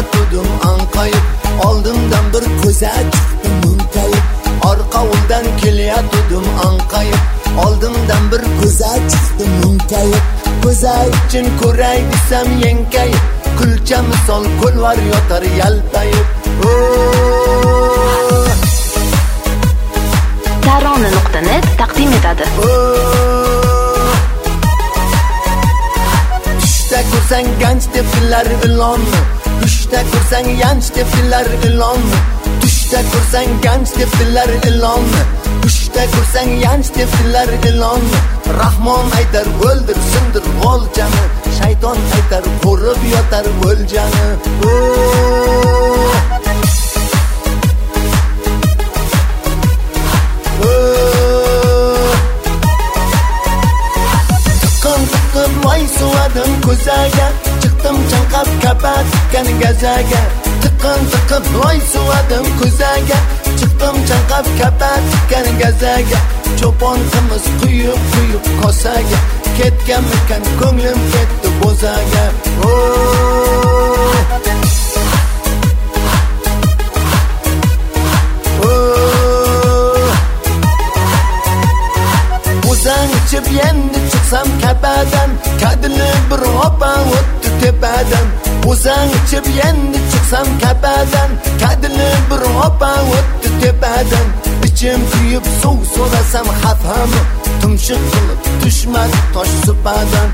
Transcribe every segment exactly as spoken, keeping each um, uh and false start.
kelayotdim anqayib, oldimdan bir ko'za chiqdi munkayib. Orqavuldan kelayotdim anqayib, oldimdan bir ko'za chiqdi munkayib. Ko'za uchun ko'ray desam yenkayib, kulcha misol qo'lvar yotar yalpayib. tarona nuqta net taqdim etadi. Tushda ko'rsang ganj debdilar ilonni, tushda ko'rsang yanch debdilar ilonni, tushda ko'rsang ganj debdilar ilonni, tushda ko'rsang yanch debdilar ilonni. Rahmon aytar o'ldir sindir g'oljani, shayton aytar qo'rib yotar o'ljani. Voy suvadim ko'zaga, chiqdim chanqab kapatgan gazaga. Tiqin tiqib voy suvadim ko'zaga, chiqdim chanqab kapatgan gazaga. Cho'pon qimiz quyib quyib kosaga, ketganmikan ko'nglim ketdi bo'zaga. Bo'zang ichib endi chiqsam kapadan, kadili bir opa o'tdi tepadan. Bo'zang ichib endi chiqsam kapadan, kadili bir opa o'tdi tepadan. Ichim kuyib suv so'rasam xafam, tumshiq qilib tushmadi tosh supadan.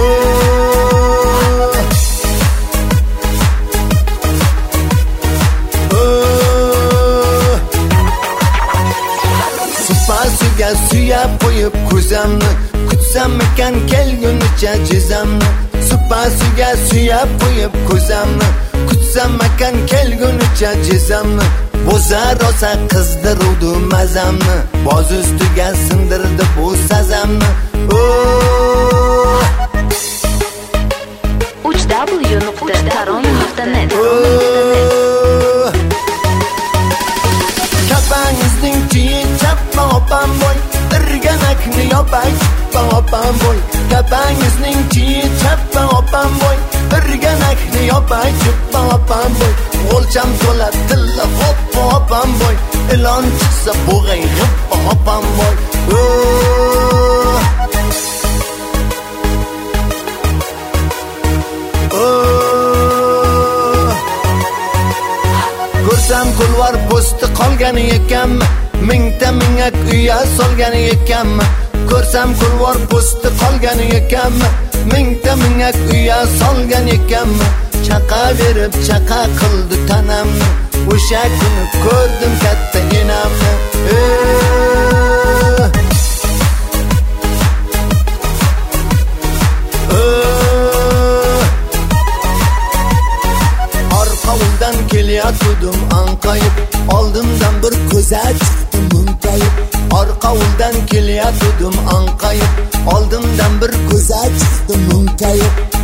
Supasiga suyab qo'yib ko'zamni, kutsam ekan kelgunicha jizamni. Supasiga suyab qo'yib ko'zamni, kutsam ekan kelgunicha jizamni. Bo'za rosa qizdiruvdi mazamni, boz ustiga sindirdi bu sazamni. uch w nuqta tarona nuqta net. Kapangizning chiyi chappa opam boy, irganakni yopay chappa opam boy. Kapangizning chiyi chappa opam boy, irganakni yopay chappa opam boy. O'lcham to'la tilla hoppa opam boy, ilon chiqsa bo'g'ay g'ippa opam boy. Ko'rsam kulvar posti qolgan ekanmi, mingta mingak uya solgan ekanmi. Ko'rsam kulvar posti qolgan ekanmi, mingta mingak uya solgan ekanmi. Chaqa berib chaqa qildi tanamni, o'sha kuni ko'rdim katta enamni. Orqavuldan kelayotdim anqayib, oldimdan bir ko'za chiqdi munkayib. Orqavuldan kelayotdim anqayib, oldimdan bir ko'za chiqdi munkayib.